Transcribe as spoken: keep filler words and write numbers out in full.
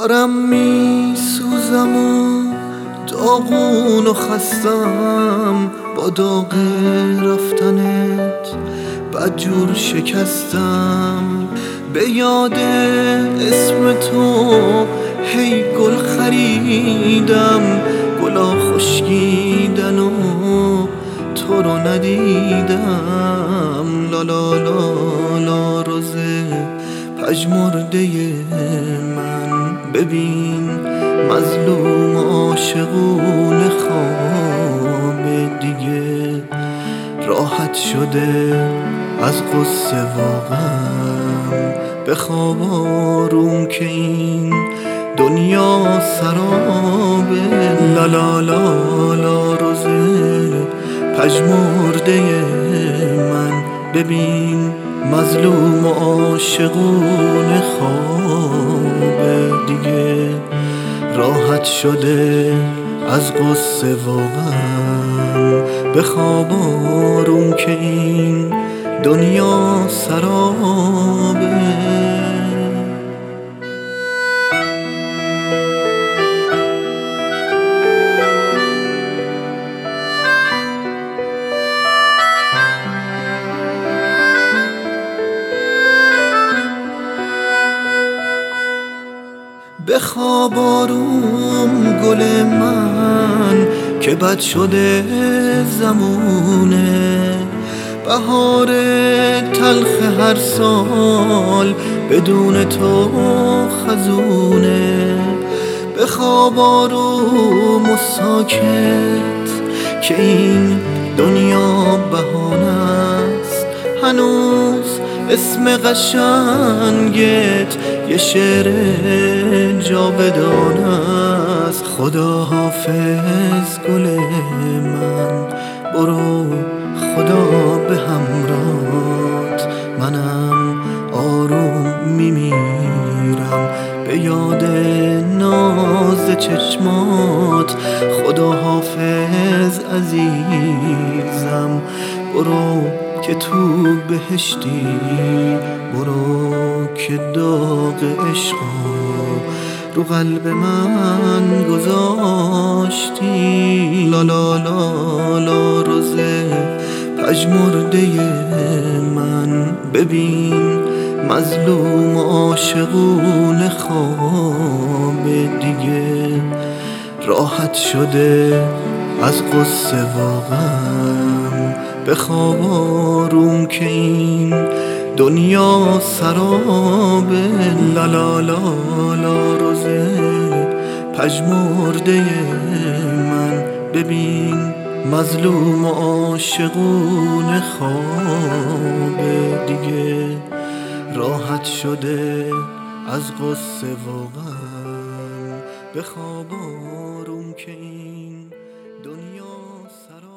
دارم می سوزم و داغون و خستم، با داغ رفتنت بدجور شکستم. به یاد اسم تو هی گل خریدم، گلا خشکیدن و تو رو ندیدم. لا لا لا لا روزه پژمرده من، ببین مظلوم عاشقون خواب دیگه راحت شده از قصه واقعم. به خواب آروم که این دنیا سرابه. لا لا لا لا روزه پژمرده من، ببین مظلوم عاشقون خواب دیگه راحت شده از قصه واقعم. به خواب آروم که این دنیا سرابه. به خواب آروم گل من که بد شده زمونه، بهار تلخ هر سال بدون تو خزونه. به خواب آروم و ساکت که این دنیا بهانه است، هنوز اسم قشنگت یه شعر جاودانه است. خدا حافظ گل من، برو خدا به همراهت، منم آروم میمیرم به یاد ناز چشمات. خدا حافظ عزیزم، برو که تو بهشتی، برو که داغ عشقا رو قلب من گذاشتی. لا لا لا لا روزه پژمرده من، ببین مظلوم عاشقون خواب دیگه راحت شده از قصه واقعم. به خواب آروم که این دنیا سرابه. لا لا لا لا روزه پژمرده من، ببین مظلوم عاشقون خواب دیگه راحت شده از قصه واقعم. به خواب آروم که این دنیا سرابه.